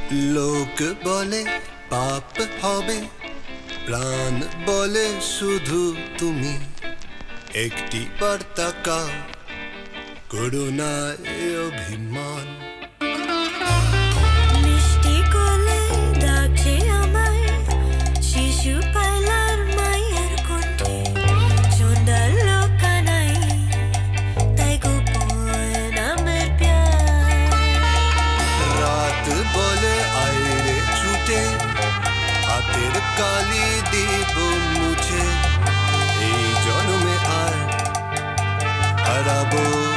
লোক বলে পাপ হবে, প্রাণ বলে শুধু তুমি। একটি বার্তা কাও, করুণায় অভিমান। মিষ্টি কোলে ডাকে আমায় শিশু পালার মায়ের কণ্ঠে। সন্ধ্যা লোকানাই তাই গোপন আমার প্যার। রাত বলে আইরে ছুটে, হাতের কালি দিব মুছে। এই জন্মে আর হারাবো